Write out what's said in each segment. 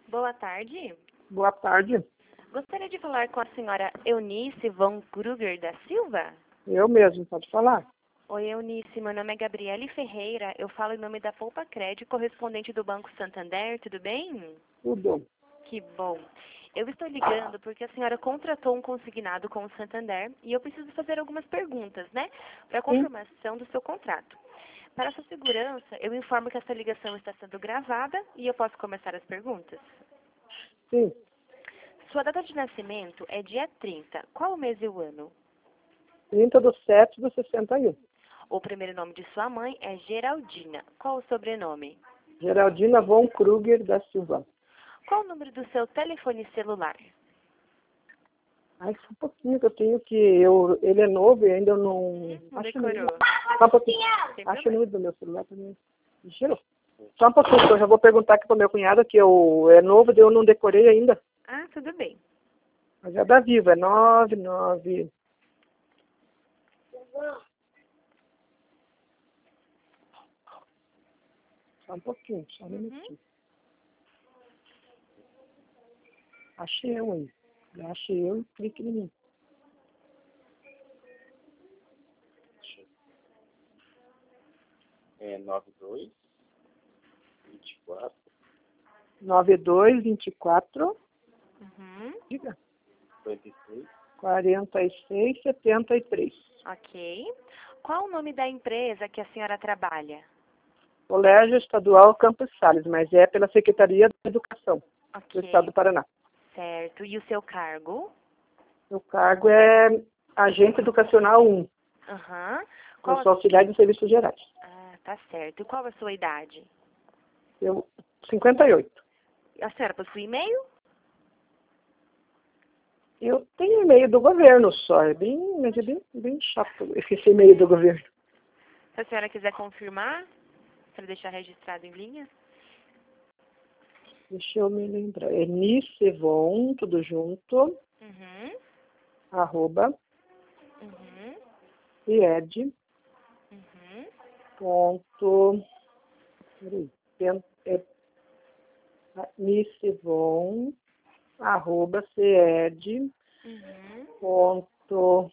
Boa tarde. Boa tarde. Gostaria de falar com a senhora Eunice von Kruger da Silva? Eu mesmo, pode falar? Oi, Eunice. Meu nome é Gabriele Ferreira. Eu falo em nome da Poupa Crédito, correspondente do Banco Santander. Tudo bem? Tudo. Que bom. Eu estou ligando porque a senhora contratou um consignado com o Santander e eu preciso fazer algumas perguntas, né? Para confirmação do seu contrato. Para sua segurança, eu informo que essa ligação está sendo gravada e eu posso começar as perguntas? Sim. Sua data de nascimento é dia 30. Qual o mês e o ano? 30/7/61. O primeiro nome de sua mãe é Geraldina. Qual o sobrenome? Geraldina von Kruger da Silva. Qual o número do seu telefone celular? Ai, só um pouquinho que eu tenho que... ele é novo e ainda eu não... Decorou. Só um pouquinho. Acho o número do meu celular também. Girou. Só um pouquinho, que eu já vou perguntar aqui pro meu cunhado, que é novo e eu não decorei ainda. Ah, tudo bem. Mas é da Viva, é 99... Só um pouquinho, só um minutinho. Achei eu aí. Já achei eu e clique em mim. É 92 24 9224 diga. 56 46 73. Ok. Qual o nome da empresa que a senhora trabalha? Colégio Estadual Campos Sales, mas é pela Secretaria da Educação do Ok. Estado do Paraná. Certo. E o seu cargo? O cargo é Agente Educacional 1. Aham. Eu sou auxiliar de serviços gerais. Ah, tá certo. E qual a sua idade? Eu, 58. A senhora possui e-mail? Eu tenho e-mail do governo só, mas é bem chato esse e-mail do governo. Se a senhora quiser confirmar, para deixar registrado em linha. Deixa eu me lembrar. É nicevon, tudo junto, Uhum. @, Uhum. ied, Uhum. ponto, nicevon, @ced, Uhum. ponto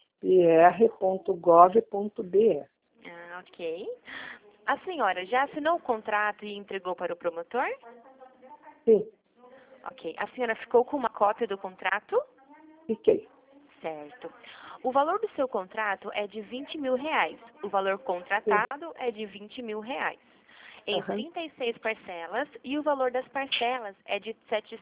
br.gov.br. Ah, ok. A senhora já assinou o contrato e entregou para o promotor? Sim, Ok. A senhora ficou com uma cópia do contrato? fiquei. Certo. O valor do seu contrato é de R$ 20.000. O valor contratado é de R$ 20.000. Em Aham. 36 parcelas e o valor das parcelas é de R$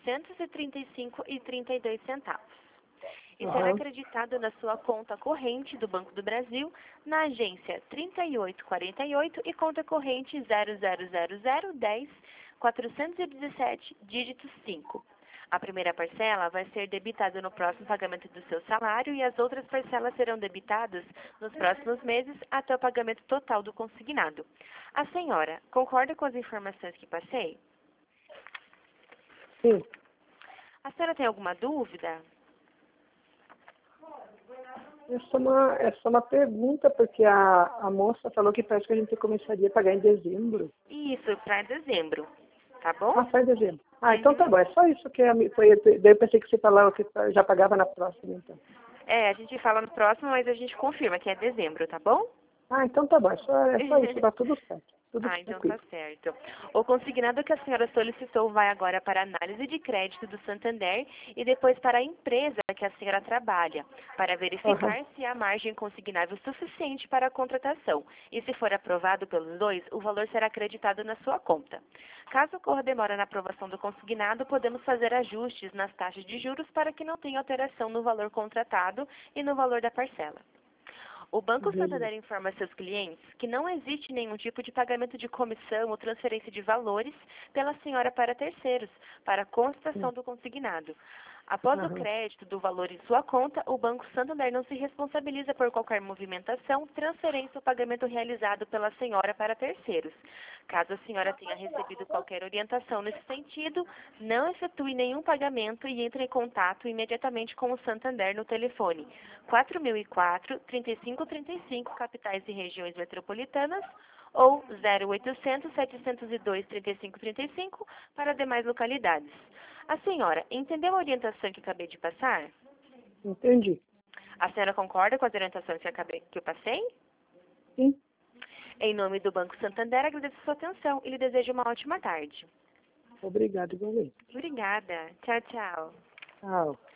735,32. E será Aham. acreditado na sua conta corrente do Banco do Brasil, na agência 3848 e conta corrente 000010-417, dígito 5. A primeira parcela vai ser debitada no próximo pagamento do seu salário e as outras parcelas serão debitadas nos próximos meses até o pagamento total do consignado. A senhora concorda com as informações que passei? Sim. A senhora tem alguma dúvida? Essa é uma pergunta, porque a moça falou que parece que a gente começaria a pagar em dezembro. Isso, para dezembro, tá bom? Ah, só em dezembro. Ah, então tá bom. É só isso que foi. Daí eu pensei que você falava que já pagava na próxima, então. É, a gente fala no próximo, mas a gente confirma que é dezembro, tá bom? Ah, então tá bom. É só isso, tá tudo certo. Tudo Ah, então tranquilo. tá certo. O consignado que a senhora solicitou vai agora para a análise de crédito do Santander e depois para a empresa que a senhora trabalha, para verificar Aham. se há margem consignável suficiente para a contratação. E se for aprovado pelos dois, o valor será acreditado na sua conta. Caso ocorra demora na aprovação do consignado, podemos fazer ajustes nas taxas de juros para que não tenha alteração no valor contratado e no valor da parcela. O Banco Beleza. Santander informa a seus clientes que não existe nenhum tipo de pagamento de comissão ou transferência de valores pela senhora para terceiros, para a constatação do consignado. Após o Aham. crédito do valor em sua conta, o Banco Santander não se responsabiliza por qualquer movimentação, transferência ou pagamento realizado pela senhora para terceiros. Caso a senhora tenha recebido qualquer orientação nesse sentido, não efetue nenhum pagamento e entre em contato imediatamente com o Santander no telefone 4004-3535, capitais e regiões metropolitanas, ou 0800-702-3535 para demais localidades. A senhora entendeu a orientação que acabei de passar? Entendi. A senhora concorda com as orientações que eu passei? Sim. Em nome do Banco Santander, agradeço a sua atenção e lhe desejo uma ótima tarde. Obrigado, igualmente. Obrigada. Tchau, tchau. Tchau.